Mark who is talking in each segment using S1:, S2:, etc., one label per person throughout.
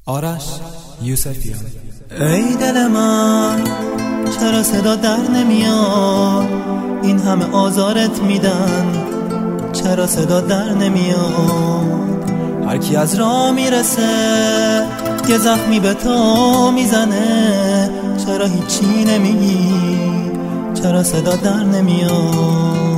S1: آرش یوسفیان.
S2: ای دل من چرا صدا در نمیاد؟ این همه آزارت میدن چرا صدا در نمیاد؟ هر کی از راه میرسه یه زخمی به تو میزنه، چرا هیچی نمیگی؟ چرا صدا در نمیاد؟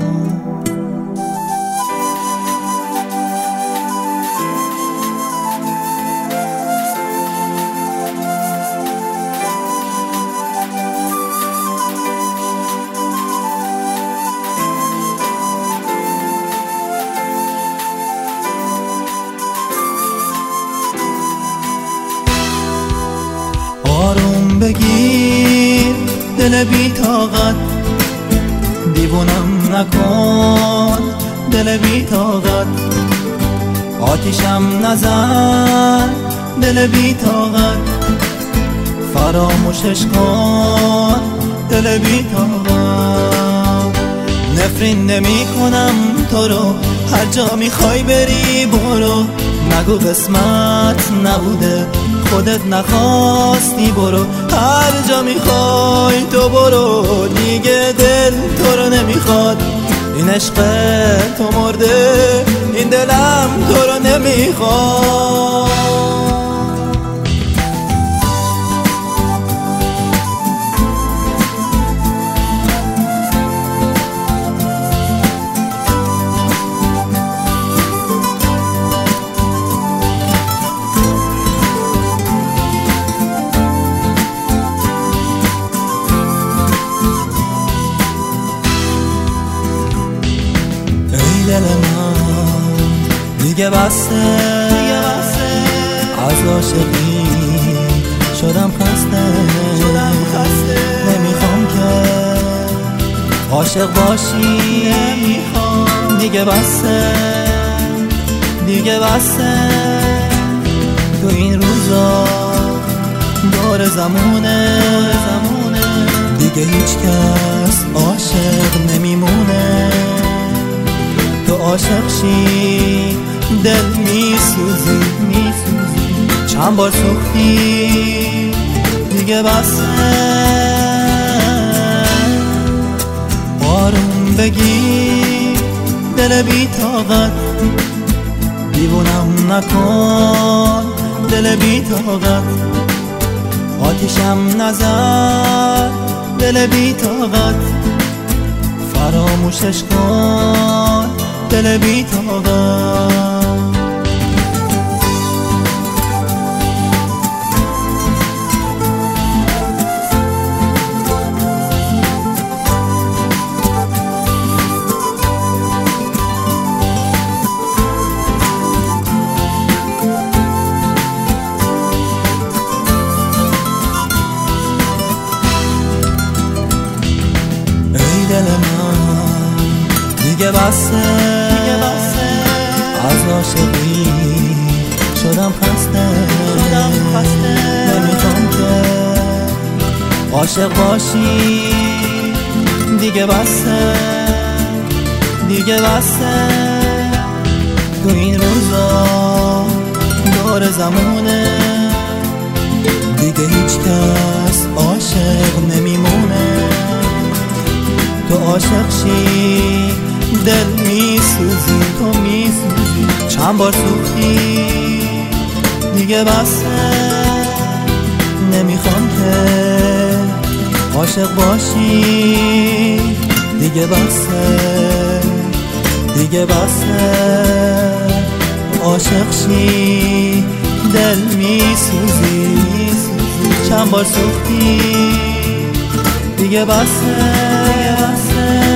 S2: آروم بگیر دل بی طاقت، دیوونم نکن دل بی طاقت، آتیشم نزن دل بی طاقت، فراموشش کن دل بی طاقت. نفرین نمی کنم تو رو، هر جا میخوای بری برو، نگو قسمت نبوده خودت نخواستی برو، هر جا میخوای تو برو، دیگه دل تو رو نمیخواد، این عشق تو مرده، این دلم تو رو نمیخواد. دل من دیگه بسته از عاشقی شدم خسته، نمیخوام که عاشق باشی، نمیخوام دیگه بسته تو این روزا دور زمونه دیگه هیچ کس عاشق نمیمونه، تو عاشق شی دل میسوزی، چند بار سوختی دیگه بسه. آروم بگی دل بی طاقت، دیوونم نکن دل بی طاقت، آتیشم نزن دل بی طاقت، فراموشش کن دل بی طاقت. ای دل من دیگه بسه از عاشقی شدم خسته، نمیخوام که عاشق باشی، دیگه بسه تو این روزا دور زمونه دیگه هیچ کس عاشق نمیمونه، تو عاشق شی دل میسوزی، تو میسوزی چند بار سوختی دیگه بسه، نمیخوام که عاشق باشی، دیگه بسه عاشق شی دل میسوزی، چند بار سوختی دیگه بسه.